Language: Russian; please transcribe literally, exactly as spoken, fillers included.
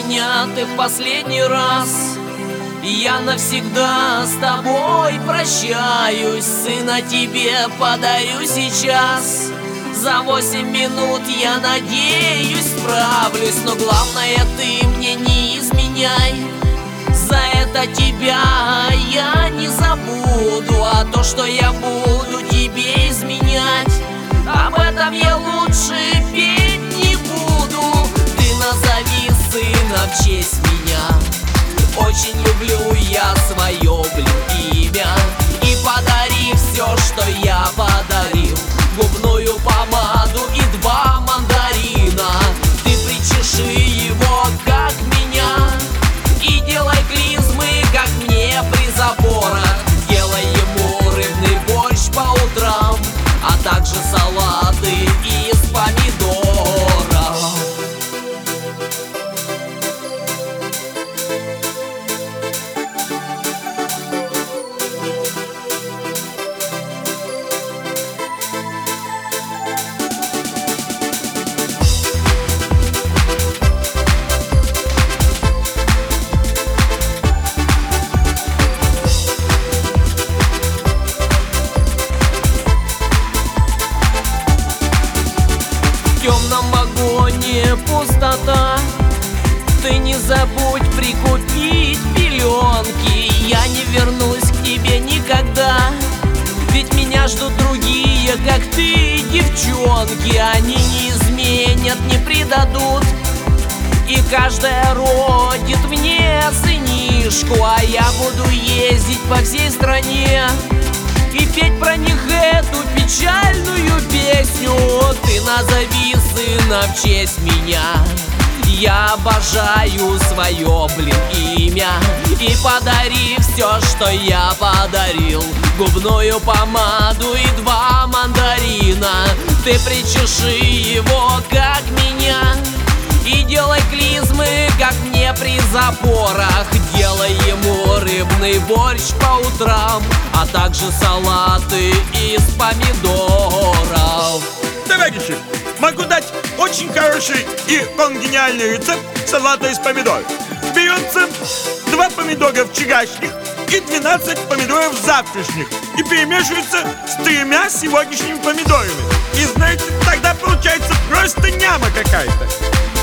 меня ты в последний раз. Я навсегда с тобой прощаюсь, сына тебе подарю сейчас. За восемь минут я надеюсь справлюсь, но главное ты мне не изменяй. За это тебя я не забуду, а то, что я буду тебе изменять, об этом я лучше петь не буду. Ты назови сына в честь меня, очень люблю я свое, блин, имя. И подари все, что я подарил, губную помаду и два мандарина. Ты причеши его, как меня, и делай клизмы, как мне при запорах. Делай ему рыбный борщ по утрам, а также салаты из помидоров. В темном вагоне пустота, ты не забудь прикупить пеленки. Я не вернусь к тебе никогда, ведь меня ждут другие, как ты, девчонки. Они не изменят, не предадут, и каждая родит мне сынишку. А я буду ездить по всей стране и петь про них эту печальную песню. Ты назови сына в честь меня, я обожаю свое, блин, имя. И подари все, что я подарил, губную помаду и два мандарина. Ты причеши его, как меня, и делай клизмы, как мне при запорах. Делай ему рыбный борщ по утрам, а также салаты из помидоров. Товарищи, могу дать очень хороший и конгениальный рецепт салата из помидор. Берется два помидора вчерашних и двенадцать помидоров завтрашних и перемешивается с тремя сегодняшними помидорами. И знаете, тогда получается просто няма какая-то.